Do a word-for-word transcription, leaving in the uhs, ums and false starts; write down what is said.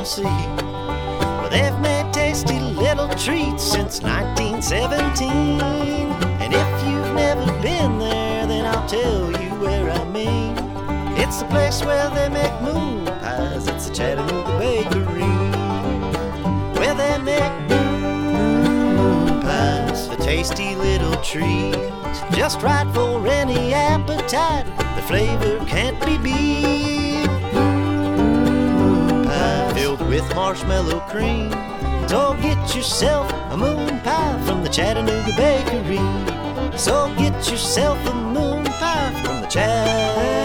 see. Well, they've made tasty little treats since nineteen seventeen. And if you've never been there, then I'll tell you where I mean. It's the place where they make moon pies. It's the Chattanooga Bakery, where they make moon pies, a tasty little treat, just right for any appetite. The flavor can't be beat. Moon pie filled with marshmallow cream. So get yourself a moon pie from the Chattanooga Bakery. So get yourself a moon pie from the Chattanooga